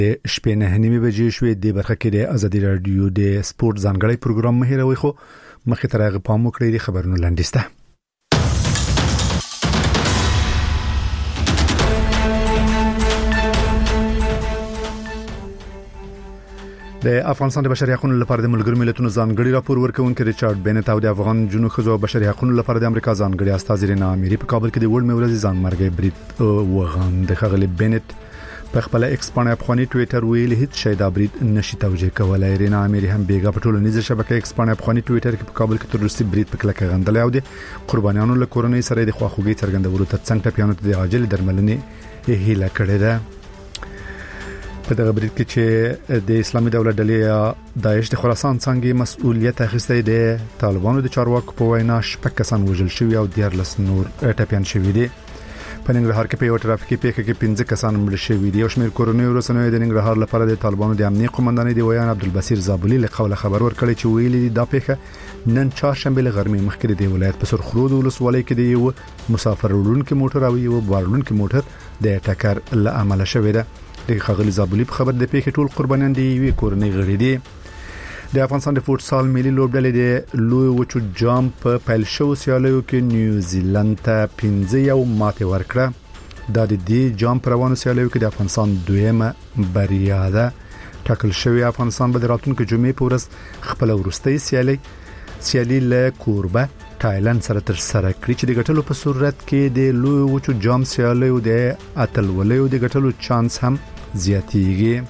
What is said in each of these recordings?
شپې 9:30 بجې شوې د برخه کې د ازادي رادیو د سپورت ځانګړی پروګرام مهیروي خو مخې تر هغه پام وکړئ د خبرونو لاندې د افغانستان د بشري حقوقو لپاره د ملګرو ملتونو ځانګړي راپور ورکونکي ریچارډ بینټ او د افغان جنوب خزو بشري حقوقو لپاره د امریکا ځانګړي استازي رینا اميري په کابل کې د وړ مورز ځانمرګي برید وغند خغلی بینټ په خپل ایکس باندې افغاني ټوئیټر ویل هیڅ شی د برید نشي توجیه کولای. رینا اميري هم بیګا په ټولنیزه شبکې ایکس باندې افغاني ټوئیټر کې په کابل کې تروریستي برید په کلکه غندل او د قربانیانو له کورنۍ سره د خواخوږي څرګندولو ته څنګه ټپيانو ته د عاجل درملنې هیله کړې ده. په دغه برید کې چې د اسلامي دولت ډلې داعش د خراسان څنګه مسؤلیت اخیسته د طالبانو د چارواکو په وینا شپږ کسان وژل شوی او 14 نور ټپيان شوی دي. په ننګرهار کې په یو ټرافیکي پیښه کې 15 کسان مړ شوي دي او شمېر کورونی ورسنوي د ننګرهار لپاره د طالبانو د امنیت قومندان دی ویان عبدالبصیر زابلی له قوله خبر ورکړی چې ویلي دا پیښه نن چهارشنبه له غرمې مخکې د ولایت په سرخرود ولسوالۍ کې د یو مسافر وړونکي موټر او یو بارلونکي موټر د ټکر له امله شوې ده. د خغلی زابلی په خبر د پیښې ټول قربانیان دي وی کورنۍ غړي دي. د افغانستان د فوتسال ملي لوبډلې د لوی وچو جامپ په پیل شو سیالیو کې نیوزیلند ته 5 ماته ورکړه. د دې جامپ روانو سیالیو کې د افغانستان دویمه بریا ده. ټاکل شوی افغانستان به د راتلونکو جمعې په ورځ خپل ورستۍ سیالي له کوربه تایلند سره تر سره کړی چې د ګټلو په صورت کې د لوی وچو جام سیالیو د اتلولیو د ګټلو چانس هم زیاتیږي.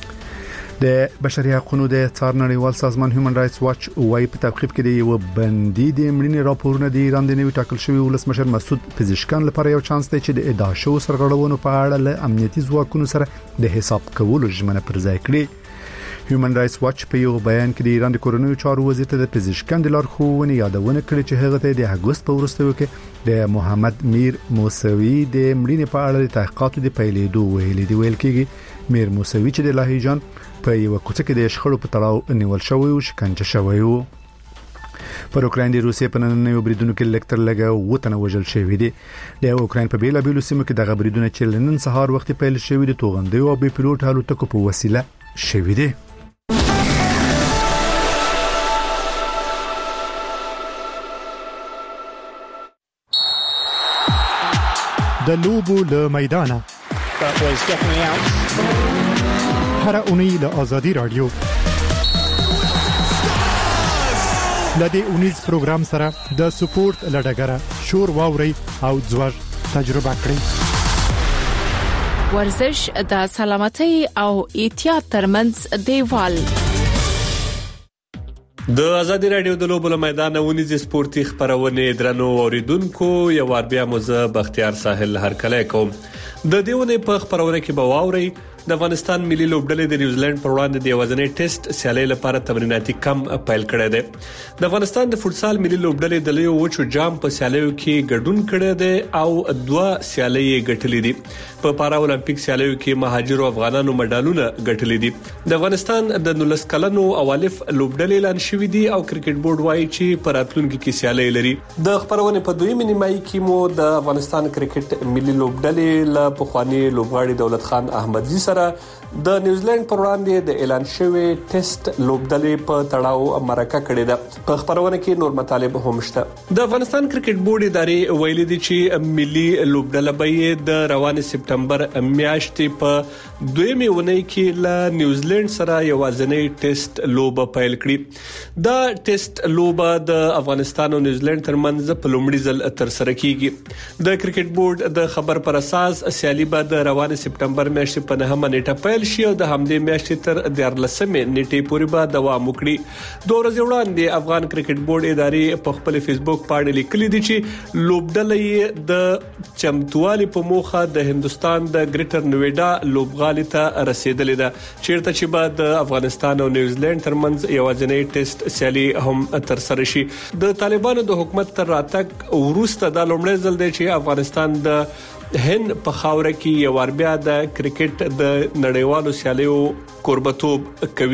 د بشري حقوقو د څار نړیوال سازمان هیومن رائټس واچ وايي په تعقیب کې د یو بندي د مړینې راپورونه د ایران د نوي ټاکل شوی ولسمشر مسعود پزشکان لپاره یو چانس دی چې د ادعا شو سرغړونو په اړه له امنیتي ځواکونو سره د حساب کولو ژمنه پر ځای کړې. هیومن رائټس واچ په یو بیان کې د ایران د کورونو چارو وزیر ته د پزشکان د لارښوونې یادونه کړې چې هغه ته د اګوست په وروستیو کې د محمد میر موسوي د مړینې په اړه د تحقیقاتو د پیلېدو ویلي دی. ویل کېږي میر موسوي چې د لاهیجان په یو کوڅه کې د شخړو په تړاو نیول شوی او شکنجه شوی و. پر اوکراین د روسیې په نننیو بریدونو کې لکتر لګا وټنه وژل شوی دی. د اوکراین په بیلابیلو سیمو کې دغه بریدونه چې نن سهار وخت پیل شوی دي توغندي او بي پيلوټ الوتکو په وسیله شوی دی. د لوبو له میدانه هر اونۍ له آزادي رادیو لدې اونیز پروګرام سره د سپورت لډګره شور واوري او ځوړ تجربه کړئ. ورزش د سلامتۍ او احتیاط ترمنځ دیوال. د ازادي رادیو د لوبو له میدان ونیز سپورتي خبرونه درنو اوریدونکو یو ور بیا موزه بختیار ساحل هر کله کوم د دیونه په خبرونه کې به واوري د افغانستان ملي لوبډلې د نیوزیلند پر وړاندې د وزنی ټیسټ سیالي لپاره تمریناتي کم پیل کړی دی. د افغانستان د فوتسال ملي لوبډلې د لیو وچو جام په سیالیو کې ګډون کړی دی او 2 سیالي ګټلې دي. په پارا اولمپیک سیالیو کې مهاجرو افغانانو مډالونه ګټلې دي. د افغانستان د 19 کلنو اولف لوبډلې اعلان شوې دي او کرکټ بورډ وايي چې په راتلونکي کې سیالي لري. د خبرونه په دویمه نیمایي کې مو د افغانستان کرکټ ملي لوبډلې له پخوانی لوبغاړي دولت خان احمدزي سره د نیوزیلند پر وړاندې د اعلان شوی ټیسټ لوبډلې په تړاو مرکه کړې ده. په خبرونه کې نور مطالب هم شته. د افغانستان کرکټ بورډ ادارې ویلي دي چې ملي لوبډله به د روان سپټمبر میاشتې په دویمه ونې کې له نیوزیلند سره یوازینی ټیسټ لوب پیل کړي. دا ټیسټ لوب د افغانستان او نیوزیلند ترمنځ په لومړي ځل تر سره کیږي. د کرکټ بورډ د خبر پر اساس سیالي به د روان سپټمبر میاشتې په 9 نیټه پیل شي او د همدې میاشتې تر 14 نیټې پورې به دوام وکړي. 2 ورځې وړاندې افغان کرکټ بورډ ادارې په خپل فیسبوک باندې لیکلي دي چې لوبډلې د چمتووالي په موخه د هندستان د ګریټر نویډا لوبغالي ته رسیدلې ده چیرته چې به د افغانستان او نیوزیلند ترمنځ یوازینی ټیسټ سیالي هم تر سره شي. د طالبانو د حکومت تر راتګ وروسته د لومړي ځل دی چې افغانستان د هند په خاوره کې یو ور بیا د کرکټ د نړیوالو سیالیو قربتوب کوي.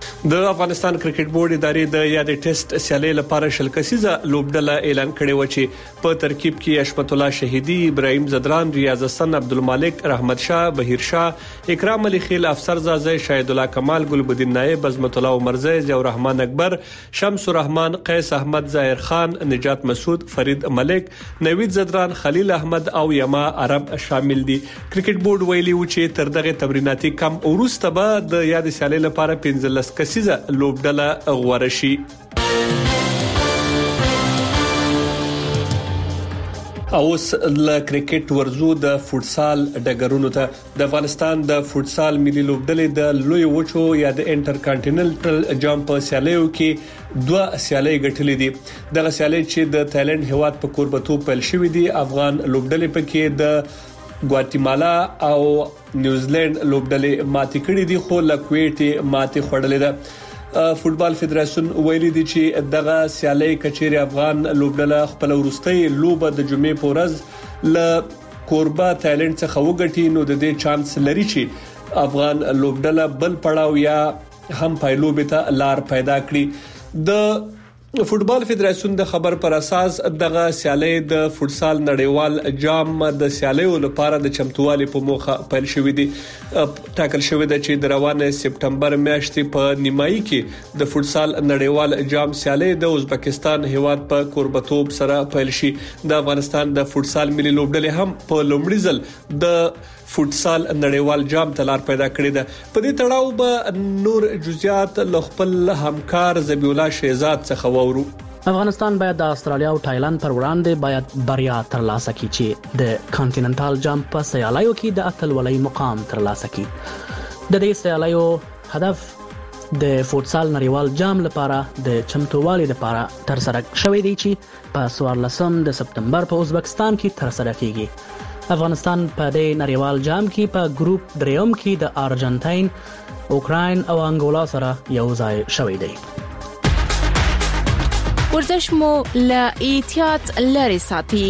د افغانستان کرکټ بورډ ادارې د یادې ټیسټ سیالي لپاره شل کسیزه لوبډله اعلان کړې و چې په ترکیب کې اشمت الله شهیدی، ابراهیم زدران، ریاض حسن، عبدالمالک، رحمت شاه، بهیر شاه، اکرام علي خیل، افسر زازی، شاهد الله کمال، ګلبدین نایب، عظمت الله عمرزی، ضیاء الرحمن اکبر، شمس الرحمن، قیس احمد، ظاهر خان، نجات مسعود، فرید ملک، نوید زدران، خلیل احمد او یما عرب شامل دي. کرکټ بورډ ویلي و چې تر دغه تمریناتي کم وروسته به د یادې سیالي لپاره 15 کسیزه لوبډله غوړه شي. اوس ل کرکټ ورزو د فوتسال ډګرونو ته د افغانستان د فوتسال ملي لوبډلې د لوی وچو یا د انټر کانټیننټل جامپ سیالیو کې 2 سیالي ګټلې دي. دغه سیالي چې د تایلند هیواد په کوربتو پیل شوې دي، افغان لوبډلې پکې د ګواتیمالا او نیوزیلند لوبډلې ماتې کړې دي، خو له کویټ ماتې خوړلې ده. فوتبال فدراسیون ویلي دی چې دغه سیالي کچېری افغان لوبډله خپل ورستۍ لوبه د جمعې په ورځ ل کوربا تایلند څخه وګټي، نو د دې چانس لري چې افغان لوبډله بل پړاو یا هم پایلوبه ته لار پیدا کړي. د فوتبال فدراسیون د خبر پر اساس دغه سیالي د فوتسال نړیوال جام د سیالیو لپاره د چمتووالي په موخه پیل شوې دي. ټاکل شوې ده چې د روانه سپټمبر میاشتې په نیمایي کې د فوتسال نړیوال جام سیالي د ازبکستان هیواد په کوربتوب سره پیل شي. د افغانستان د فوتسال ملي لوبډلې هم په لومړي ځل د فوتسال نړیوال جام ته لار پیدا کړې ده. په دې تړاو به نور جزئیات له خپل همکار ذبیح الله شهزاد څخه وورو. افغانستان باید د استرالیا او تایلند پر وړاندې باید بریا ترلاسه کړي چې د کانټیننټال جام په سیالیو کې د اتلولۍ مقام ترلاسه کړي. د دې سیالیو هدف د فوتسال نړیوال جام لپاره د چمتووالي لپاره تر سره شوی دی چې په 14 د سپتمبر په ازبکستان کې تر سره کیږي. افغانستان په دې نړیوال جام کې په ګروپ دریم کې د ارجنټاین، اوکراین او انګولا سره یو ځای شوی دی. ورزش مو له احتیاط لري ساتي.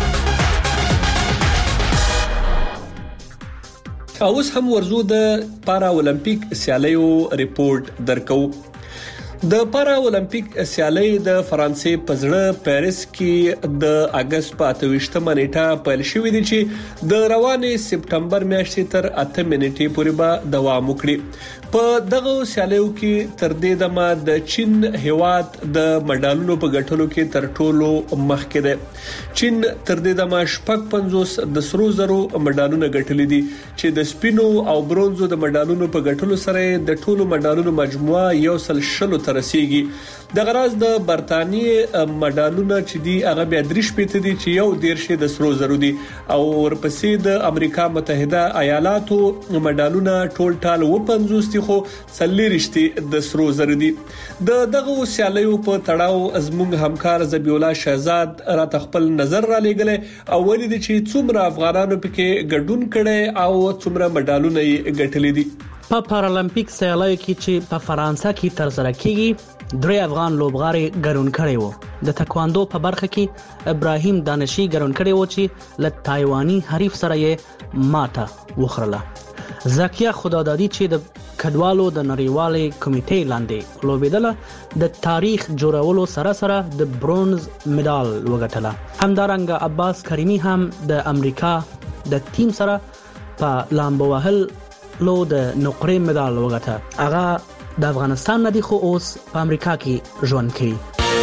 اوس هم ورزو د پارا اولمپیک سیالیو ریپورت درکو. د پارا اولمپیک سیالي د فرانسې په زړه پیرس کې د اگست په 28مه نیټه پیل شوې دي چې د روانې سپټمبر میاشتې تر 8 منېټې پورې به دوام وکړي. په دغه سیالیو کې تر دې دمه د چین هیواد د مډالونو په ګټلو کې تر ټولو مخکې ده. چین تر دې دمه 55 د سرو زرو مډالونه ګټلي دي چې د سپینو او برونزو د مډالونو په ګټلو سره د ټولو مډالونو مجموعه 160 رسیږي. د غراز د برتانیې مډالونه چې دی هغه بیا 3 دي چې یو 10 د سرو زرو دي او ورپسې د امریکا متحده ایالاتو مډالونه ټول ټال 50 دي خو 40 د سرو زرو دي. د دغه سیالیو په تړاو زموږ همکار ذبیح الله شهزاد را خپل نظر را لګلې او ولې دي چې څومره افغانانو پکې ګډون کړي او څومره مډالونه یې ګټلې دي. په پارالمپیک سیالیو کې چې په فرانسه کې تر سره کیږي 3 افغان لوبغاړي ګډون کړي وو. د تکواندو په برخه کې ابراهیم دانشي ګډون کړي وو چې له تایواني حریف سره یې ماته وخرله. زکیه خدادادي چې د کډوالو د نړیوالې کمیټې لاندې لوبیدله د تاریخ جوړولو سره سره د برونز مډال وګټله. همدارنګه عباس کریمی هم د امریکا د ټیم سره په لامبو وهل لو د نقرې مډال وګټه. هغه د افغانستان نه دی خو اوس په امریکا کې ژوند کوي.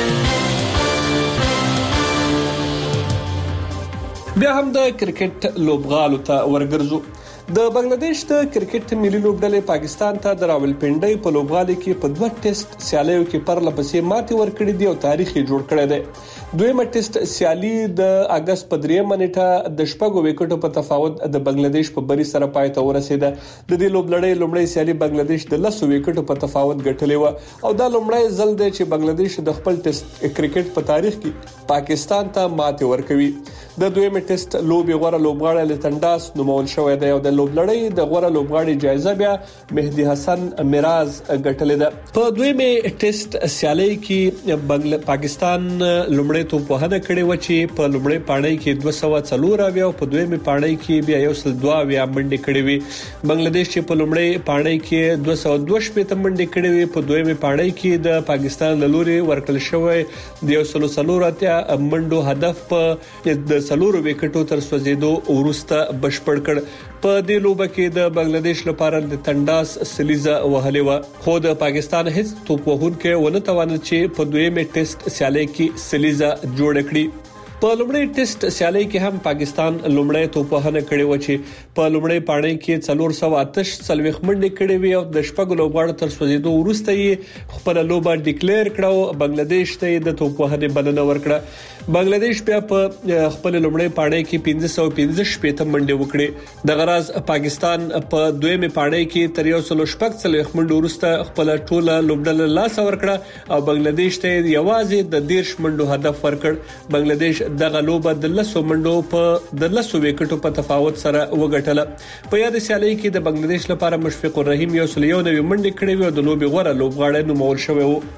بیا هم د کرکټ لوبغالو ته ورګرځو. د بنگلاديش د کرکټ ملي لوبډلې پاکستان ته د راولپنډۍ په لوبغالي کې په 2 ټیسټ سیالیو کې پرلپسې ماتې ورکړې دي او تاریخ یې جوړ کړی دی. دویمه ټیسټ سیالي د اگست په 3 نیټه د شپږو وکټو په تفاوت د بنگلاديش په بری سره پای ته ورسېده. د دې لوبلړۍ لومړی سیالي بنگلاديش د 10 وکټو په تفاوت ګټلې و او دا لومړی ځل دی چې بنگلاديش د خپل ټیسټ کرکټ په تاریخ کې پاکستان ته ماتې ورکوي. د دویمه ټیسټ لوبي غوړه لوبغاړی لټنډاس نومول شوی دی او د لوبلړۍ د غوړه لوبغاړي جایزه بیا مهدي حسن میراز ګټلې ده. په دویمه ټیسټ سیالي کې پاکستان لومړی لومړی توپوهنه کړې و چې په لومړی پاڼۍ کې 204 او په دویمه پاڼۍ کې بیا 102 منډې کړې وي بنگلاديش چې په لومړی پاڼۍ کې 222 منډې کړې وي په دویمه پاڼۍ کې د پاکستان لوري ورکل شوی د 104 منډو هدف په د سلورو وکټو تر سوځیدو ورسته بشپړ کړ په دې لوبه کې د بنگلاديش لپاره د تنداس سلیزه وهلې و خو د پاکستان هیڅ توپوهونکو ونه توانل چې په دویمه ټیسټ سیالي کې سلیزه جوړ کړي په لومړی ټیسټ سیالي کې هم پاکستان لومړی توپوهنه کړې و چې په لومړی پاڼۍ کې 408 سلويخ منډې کړې وي او د شپږ لوبغاړو تر سوځیدو ورسته یې خپل لوبه ډیکلیئر کړو بنگلاديش ته د توپوهنې بلنه ورکړه بنگلاديش بیا په خپل لومړی پاڼۍ کې 515 منډې وکړې د غراز پاکستان په دویمه پاڼۍ کې تر 116 سلويخ منډو ورسته خپل ټوله لوبډله لاس ورکړه او بنگلاديش ته یوازې د 10 منډو هدف ورکړ بنگلاديش دغه لوبه د 10 منډو په د 10 وکټو په تفاوت سره وګټله په یاد سیالي کې د بنگلاديش لپاره مشفق الرحیم یو سلیونه منډې کړې و او د لوبي غوړه لوبغاړی نومول شوی وو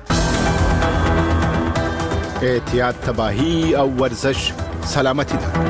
احتیاط تباہی او ورزش سلامتی ده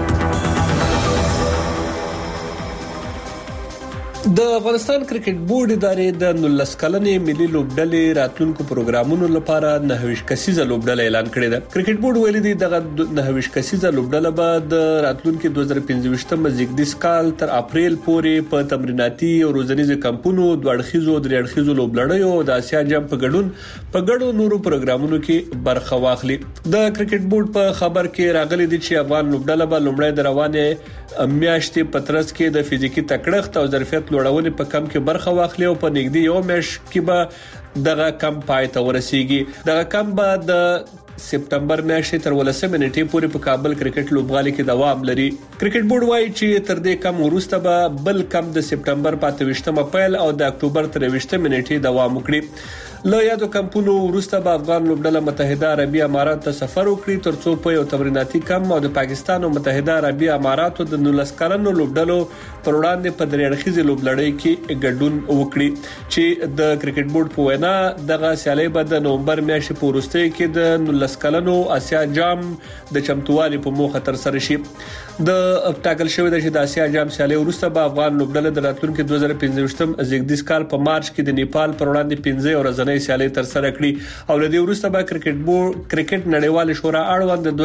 د افغانستان کرکټ بورډ ادارې د 19 کلنې ملي لوبډلې راتلونکو پروګرامونو لپاره 29 کسیزه لوبډله اعلان کړې ده کرکټ بورډ ویلي دی دغه 29 کسیزه لوبډله به د راتلونکو 2025 مزیګدیس کال تر اپریل پورې په تمریناتي او روزنیز کمپونو دوړخیزو درېړخیزو لوبډلې او د اسیا جام په ګډون نورو پروګرامونو کې برخه واخلي د کرکټ بورډ په خبر کې راغلي دي چې افغان لوبډله به لومړی د روانه میاشتې پترس کې د فزیکی تکړښت او ظرفیت لوړونې په کم کې برخه واخلي او په نږدې یو میاشت کې به دغه کم پای ته ورسیږي دغه کم به د سپتمبر میاشتې تر 18 نیټې پورې په کابل کرکټ لوبغالي کې دوام لري کرکټ بورډ وايي چې تر دې کم وروسته به بل کم د سپتمبر 25 اپریل او د اکتوبر 23 نیټې دوام وکړي له یادو کمپونو وروسته به افغان لوبډله متحده عربی امارات ته سفر وکړي ترڅو په یو تمریناتي کم او د پاکستان او متحده عربی اماراتو د 19 کلنو لوبډلو پر وړاندې په درېړخیزه لوبلړۍ کې ګډون وکړي چې د کرکټ بورډ په وینا دغه سیالي به د نومبر میاشتې په وروستۍ کې د 19 کلنو اسیا جام د چمتووالي په موخه تر سره شي د ټاکل شوی د اسیا جام سیالي وروسته به افغان لوبډله د راتلونکو 2025 زیږدیز کال په مارچ کې د نیپال پر وړاندې 15 ورځې سیالي تر سره کړي او له دې وروسته به کرکټ بورډ کرکټ نړیوال شورا اړوند د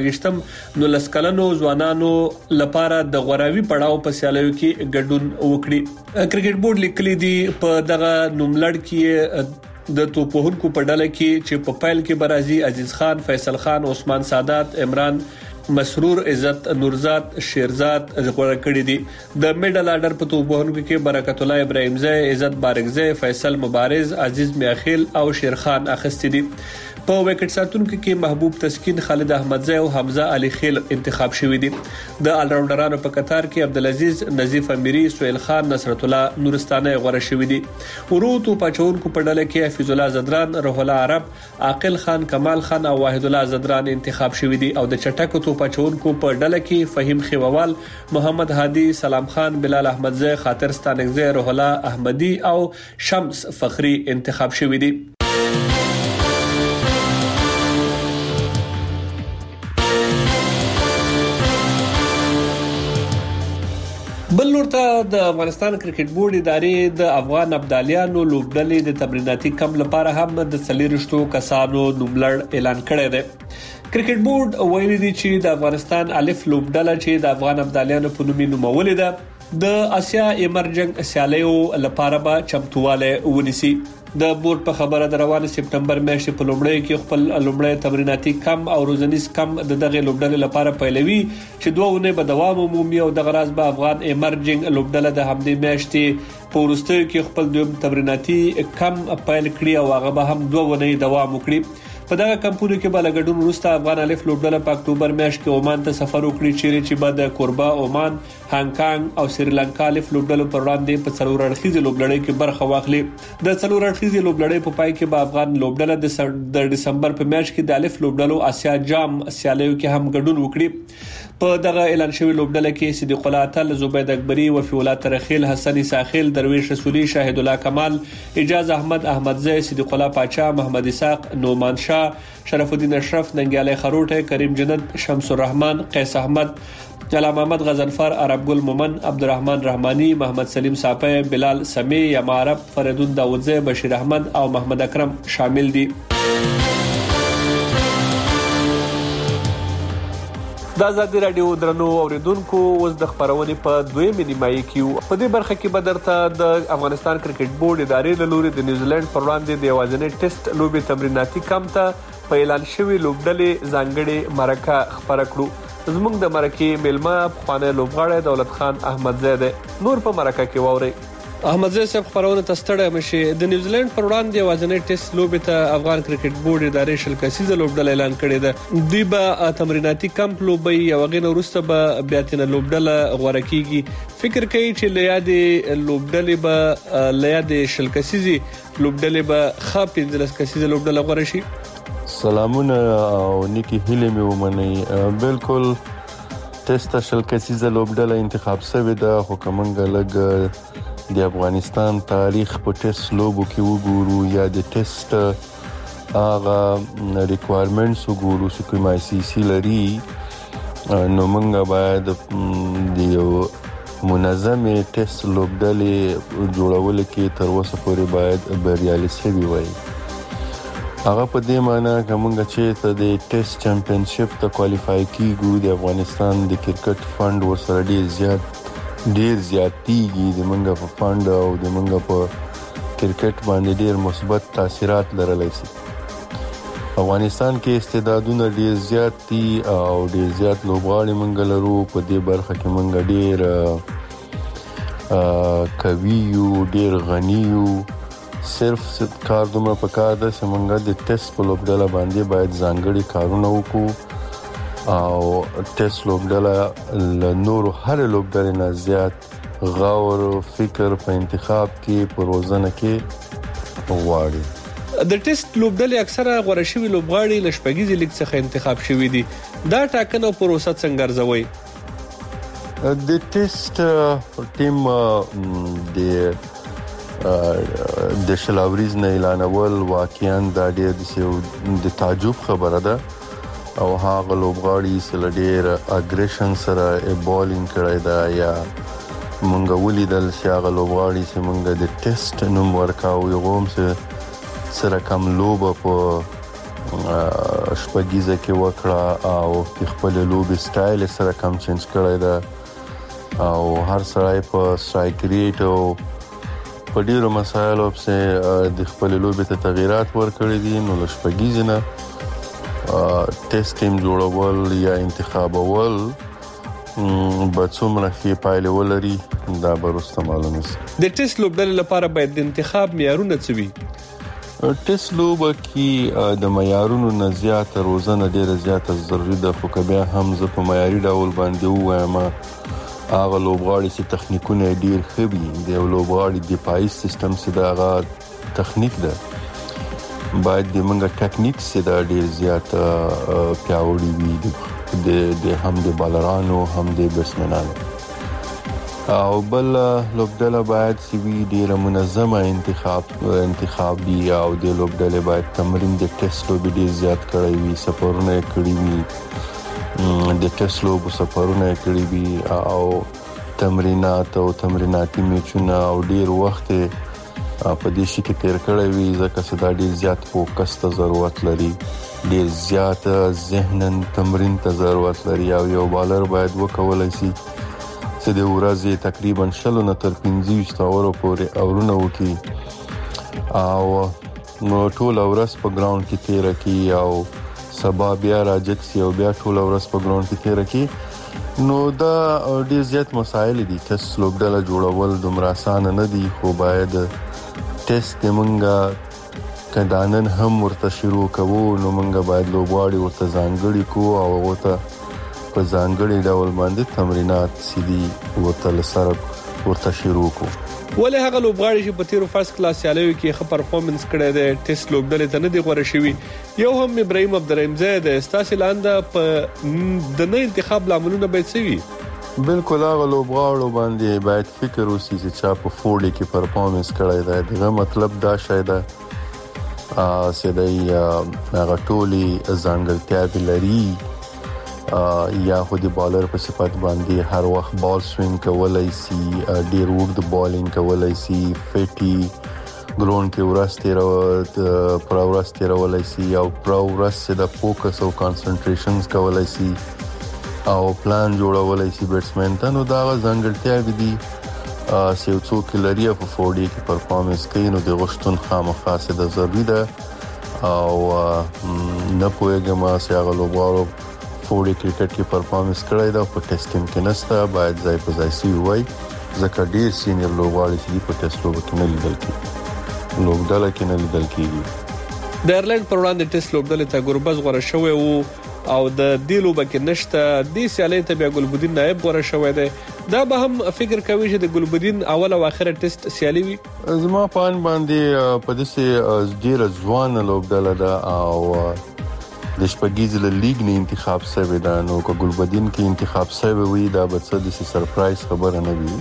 2018 19 کلنو ځوانانو لپاره د غوراوي پړاو په سیالیو کې ګډون وکړي کرکټ بورډ لیکلي دی په دغه نوملړ کې د توپوهونکو په ډله کې چې په پایل کې برازي عزیز خان فیصل خان عثمان سادات عمران مسرور عزت نورزاد شیرزاد غوړه کړی دي د میډل آرډر په توپوهونکو کې برکت الله ابراهیم زئی عزت بارګزئی فیصل مبارز عزیز میاخیل او شیرخان اخستی دي په وکټ ساتونکو کې محبوب تسکین خالد احمدزئی او حمزه علي خیل انتخاب شوی دي د آلراونډرانو په قطار کې عبدالعزيز نظیف امیری سہیل خان نصرت الله نورستانه غوړه شوی دي ورو پچونکو په ډله کې حفیظ الله زدران روح الله عرب عاقل خان کمال خان او واحد الله زدران انتخاب شوی دي او د چټکو پچونکو په ډله کې فهیم خیووال محمد هادي سلام خان بلال احمدزئی خاطر ستانکزئی روح الله احمدی او شمس فخری انتخاب شوی دي بل ورته د افغانستان کرکټ بورډ ادارې د افغان ابدالیانو لوبډلې د تمریناتي کم لپاره هم د 40 کسانو نوملړ اعلان کړی دی کرکټ بورډ ویلي دی چې د افغانستان الف لوبډله چې د افغان ابدالیانو په نوم نومولې ده د اسیا ایمرجنګ سیالیو لپاره به چمتواله ونیسي د بورډ په خبره د روانه سپتمبر میاشتې په لومړی کې خپل لومړی تمریناتي کم او روزنیز کم د دغه لوبډلې لپاره پیلوي چې دوه ونه به دوام عمومي او د غراز به افغان ایمرجنګ لوبډله د همدې میاشتې په وروستیو کې خپل دویم تمریناتي کم پیل کړی او هغه به هم دوه ونه دوام وکړي په دغه کمپونو کې به لګډون وروسته افغان الف لوبډله په اکتوبر میاشت کې عمان ته سفر وکړي چې بعد کوربا عمان هانګ کانګ او سریلانکا الف لوبډلو پر وړاندې په څلور اړخیزه لوبډلې کې برخه واخلي د څلور اړخیزه لوبډلې په پای کې به افغان لوبډله د دسمبر په میاشت کې د الف لوبډلو اسیا جام سیالیو کې هم ګډون وکړي په دغه اعلان شوی لوبډله کې صدیق الله اتل، زبید اکبری، وفي الله ترخیل، حسن ساخیل، درویش رسولی، شاهد الله کمال، اجاز احمد، احمدزی، صدیق الله پاچا، محمد اسحاق، نومان شاه، شرف الدین اشرف، ننګیالی خروټه، کریم جنت، شمس الرحمن، قیس احمد، علامه محمد غزنفر، عرب ګل مومن، عبدالرحمن رحمانی، محمد سلیم صافی، بلال سمی، یمارب، فریدون داودزی، بشیر احمد او محمد اکرم شامل دي. د ازادي رادیو درنو اوریدونکو اوس د خبرونې په دویمه نیمایي کې په دې برخه کې بدرته د افغانستان کرکټ بورډ ادارې له لوري د نیوزیلند پر وړاندې د یوازینی ټیسټ لوبي تمریناتي کمپ ته په اعلان شوی لوبډلې ځانګړي مرکه خبره کړو. زموږ د مرکې میلمه پخوانی لوبغاړی دولت خان احمدزی دی. نور په مرکه کې واوري. احمدزی صاحب خبرونه تستړی مشي. د نیوزیلند پر وړاندې یوازینی ټیسټ لوبي ته افغان کرکټ بورډ ادارې شل کسیزه لوبډله اعلان کړې ده. دوی به تمریناتي کمپ لوبي او غینه وروسته به بیا تنه لوبډله غوړه کیږي. فکر کوي چې لیادې لوبډلې به لیادې شل کسیزي لوبډلې به خا 15 کسیزه لوبډله غوړه شي. سلامونه او نیکی هیله مې ومني. بالکل ټیسټ شل کسیزه لوبډله انتخاب شوی ده، خو کومنګ لګ د افغانستان تاریخ په ټیسټ لوبو کې وګورو یا د ټیسټ هغه ریکوایرمنټس وګورو چې کوم آی سی سی لري، نو موږ باید د یو منظمه ټیسټ لوبډلې جوړول کې تر اوسه پورې باید بریالي شوي وي. هغه په دې معنی کومه چې د ټیسټ چمپionship ته کوالیفای کیږي د افغانستان د کرکټ فند ورسره ډیر زیاتیږي. د منګه په فند او د منګه په کرکټ باندې ډیر مثبت تاثیرات لرلی شي. افغانستان کې استعدادونه ډیر زیات دي او ډیر زیات لوبغاړي منګه لرو. په دې برخه کې منګه ډیر قوي یو، ډیر غني یو. صرف کار دومره پکار ده چې منګه د ټیسټ په لوبډله باندې باید ځانګړي کارونه وکړو او ټیسټ لوبډله له نورو هر لوبډلې نه زیات غور فکر په انتخاب کې په روزنه کې غواړي. د ټیسټ لوبډلې اکثره غوړه شوی لوبغاړي له شپږیزې لیګ څخه انتخاب شوی دي. دا ټاکنه او پروسه څنګه ارزوي؟ د ټیسټ ټیم د شلاوریز نه اعلانول واقعا د ډېر د تعجب خبره ده او هغه لوبغاړي چې ډېر اګریشن سره بالینګ کړی دا یا مونږ ولیدل چې هغه لوبغاړي چې مونږ د ټیسټ نوم ورکاو یو هم سره کم لوبه په شپږیزه کې وکړه او خپل لوبي سټایل سره کم چینج کړی دا او هر سړی په سټرایک ریټ او په ډیرو مسایلو په د خپل لوبي ته تغیرات ورکړي دي. نو شپږیزه نه ټیسټ ټیم جوړول یا انتخابول به څومره ښه پایله ولري دا به وروسته معلومه شي. د ټیسټ لوبډلې لپاره باید د انتخاب معیارونه څه وي؟ ټیسټ لوبه کې د معیارونو نه زیاته روزنه ډیره زیاته ضروري ده، خو که بیا هم زه په معیاري ډول باندې ووایم هغه لوبغاړي چې تخنیکونه ډیر ښه وي، د یو لوبغاړي دفاعي سیستم چې دا هغه تخنیک ده باید د منګه ټیکنیک چې دا ډیر زیات پیاوړي وي د هم د بالرانو هم د بیټسمنانو. او بل لوبډله باید چې وي ډیر منظمه انتخابي او د لوبډله باید تمرین د ټیسټ لوبي ډیر زیات کړی وي، سفرونه کړی وي، د ټیسټ لوبو سفرونه کړی وي او تمرینات او تمریناتي میچونه او ډیر وخت په دې شي کې تیر کړی وي ځکه چې دا ډیر زیات فوکس ته ضرورت لري، ډیر زیات ذهنن تمرین ته ضرورت لري او یو بالر باید وکولای شي چې د ورځې تقریبا 40 نه تر 25 اورو پورې اورونه وکړي او نو ټول ورځ په ګراوند کې تیر کړي او سبا بیا راځي او بیا ټول ورځ په ګراوند کې تیر کړي. نو دا ډیر زیات مسایل دي. ټیسټ لوبډله جوړول دومره آسان نه دي، خو باید ټیسټ مونږه کدانن هم ورته شروع کوو نو مونږه باید لوبغاړي ورته ځانګړي کو او ورته په ځانګړي ډول باندې تمرینات سیدي ورته لسره ورته شروع کو. ولې هغه لوبغاړي چې په تیرو فرست کلاس سیالیو کې ښه پرفورمنس کړی دی ټیسټ لوبډلې ته نه دی غوړه شوی. یو هم ابراهیم عبدالرحیم زید ستاسو لاندې په د نه انتخاب لاملونه به څه وي؟ بالکل هغه لوبغاړو باندې باید فکر وشي چې چا په فورډ کې پرفورمنس کړی دی. دغه مطلب دا شاید سیدای هغه ټولي ځانګړتیاوې لري یا خو د بالر په صفت باندې هر وخت بال سوینګ کولای شي، ډیر وګد بالینګ کولای شي، فټي ګراوند کې ورسته راولای شي او ورسته د فوکس او کانسنټریشنز کولای شي او پلان جوړولای شي بیټسمن ته. نو دا ځانګړتیاوې دي چې څوک لري په فورډي کې پرفورمنس کوي نو د غشتون خامخا څه د ضروري ده او نه پوهیږم چې هغه لوبغاړو فورډي کرکټ کې پرفورمنس کړی دا په ټیسټ کې نشته، باید ځای په ځای سی وای ځکه ډیر سینیئر لوبغاړي چې په ټیسټ لوبه کې نه لیدل کیږي، لوبډله کې نه لیدل کیږي. د ایرلند پر وړاندې ټیسټ لوبډلې ته ګوربز غوړه شوی وو او د دې لوبه کې نشته، د سیالۍ ته بیا ګلبدین نائب غوړه شوی دی. دا به هم فکر کوي چې د ګلبدین اول او اخر ټیسټ سیالي وي. زما پان باندې په دې ډیره ځوان لوبډله ده او د شپږیز لیګ نه انتخاب شوی دا، نو که ګلبدین کې انتخاب شوی وي دا به څه د سرپرایز خبره نه وي.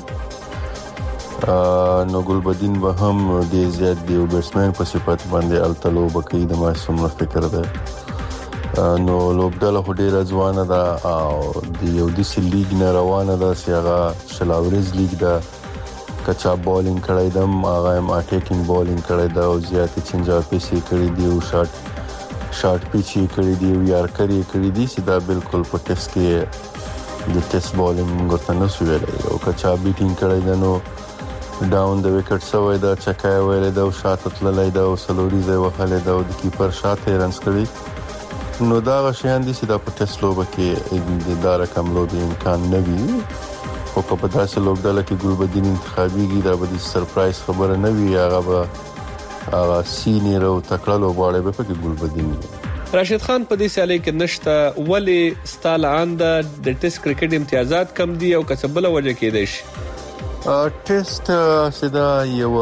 نو ګلبدین به هم د زیات دی بیټسمن په صفت باندې التلو بکې د ما څومره فکر ده. نو لوبډله ډیره ځوانه ده او د یو د لیګ نه روانه ده چې هغه شلاورز لیګ ده. کچا بالینګ کړی دم هغه هم اټیکینګ بالینګ کړی دا او زیات چنجا پیسې کړی دی او شارټ پیچي کړی دی او یارکري کړی دی چې دا بالکل په ټیسټ کې د ټیسټ بالینګ ورته نه شوی او کچا بیټینګ کړی دا نو ډاون د وکټ سوی دا چکای ویل دا او شاته تللی دا او سلوري ځای وهل دا او د کیپر شاته رنز کړی. نو دا شیان دي چې دا په ټیسټ لوبه کې د رقم لوبي امکان نه وي او په داسې لوبډله کې ګلبدین انتخابيږي دا به د سرپرایز خبره نه وي. هغه سینیئر او تکړه لوبغاړی به پکې ګلبدین وي. راشد خان په دې سیالۍ کې نشته، ولی ستاله انده د ټیسټ کرکټ امتیازات کم دي او کسبله وجه کېدای شي. ټیسټ سیدا یو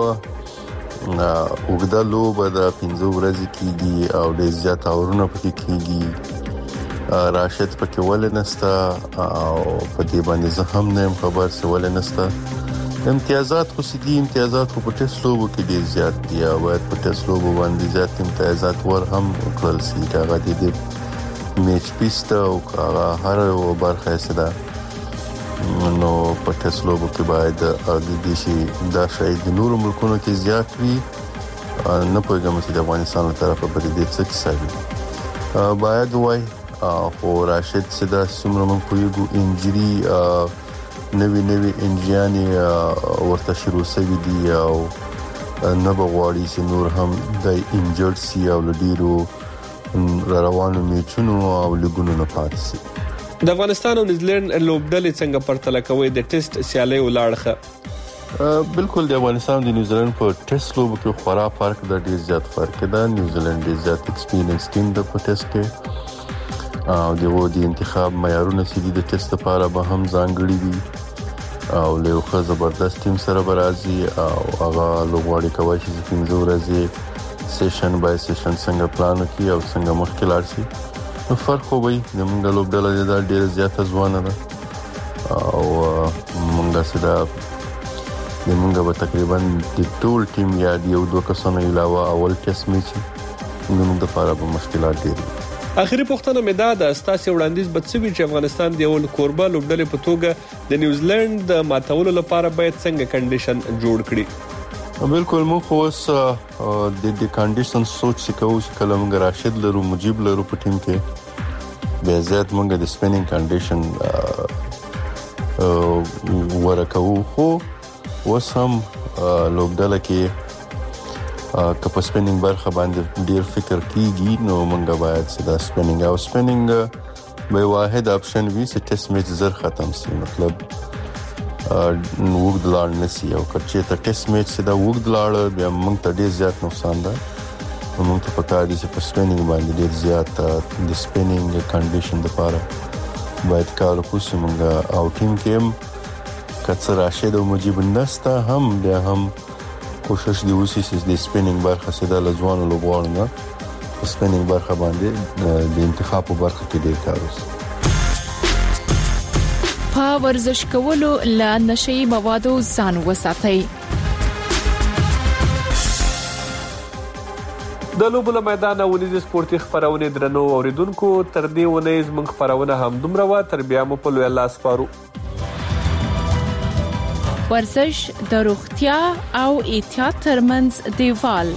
وګدا لوبه د 15 ورځې کېږي او ډېر زیات اورونه پکې کېږي. راشد پکې ولې نستا او په دې باندې زه هم نه خبر څه ولې نستا. امتیازات خو سدي امتیازات په ټیسټ لوبو کې ډېر زیات دي او باید په ټیسټ لوبو باندې زیات امتیازات ور هم کړل شي. هغه د میچ پیسته او هغه هر برخه سره نو په ټیسټ لوبو کې باید د دې شي دا شاید د نورو ملکونو کې زیات وي. نه پوهیږم چې د افغانستان له طرفه په دې څه کیسه باید وای خو راشد سدا څومره مونږ پوهیږو انجری نوی انجیاني ورته شروع شوی دی او نه بغواړي چې نور هم د انجرډ سي او لډیرو روانو میچونو او لګونو نه پاتې شي. د افغانستان او نیوزیلند لوبډلې څنګه پرتله کوي د ټیسټ سیالۍ ولاړخه؟ بالکل د افغانستان او د نیوزیلند په ټیسټ لوب کې خورا فرق د ډیر زیات فرق ده. نیوزیلند ډیر زیات ایکسپیرینس ټیم د په ټیسټ کې او د انتخاب معیارونه سړي د ټیسټ لپاره به هم ځانګړي دي او له یو ښه زبردست ټیم سره برازي او هغه لوبغاړي کوي چې 15 ورځې سیشن بای سیشن څنګه پلان کوي او څنګه مشکلات شي. نو فرق خو وي د موږ لوبډله د ډېر زیاته ځوانه ده او موږ سره د موږ په تقریبا د ټول ټیم یا د یو دوه کسانو علاوه اول ټیسټ میچ موږ د لپاره به مشکلات دي. اخیری پوښتنه مې دا ده ستاسو وړاندیز به څه وي چې افغانستان د یو کوربه لوبډلې په توګه د نیوزیلند د ماتولو لپاره باید څنګه کنډیشن جوړ کړي؟ بالکل مو خو اوس د کنډیشن سوچ کوو چې کله موږ راشد لرو مجيب لرو په ټیم کې به زیات موږ د سپینینګ کنډیشن ورکو. خو اوس هم لوبډله کې که په سپینینګ برخه باندې ډیر فکر کیږي نو موږ باید سدا سپینینګ او سپینینګ به واحد اپشن وي چې ټیسټ میچ زر ختم شي. مطلب وګد لاړ نسی او کچې ته ټیسټ میچ سدا وګد لاړ بیا موږ ته ډیر زیات نقصان ده. موږ ته پکار دي چې په سپینینګ باندې ډیر زیات د سپینینګ کنډیشن لپاره باید کار وکړو چې موږ او ټیم کې کڅ راشد او مجيب النستا هم بیا هم کوشش دی وسی چې د سپینینګ برخه سره د ځوانو لوبغاړو نه سپینینګ برخه باندې د انتخاب په برخه کې ډیر کار وشي. په ورزش کولو له نشئی موادو ځان وساتئ. د لوبو له میدان ونیز سپورتي خبرونه درنو اوریدونکو تر دې ونیز موږ خبرونه هم دومره وا تر بیا مو په لوی الله سپارو. ورزش د روغتیا او احتیاط ترمنځ دیوال.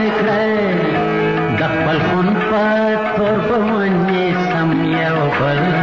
Well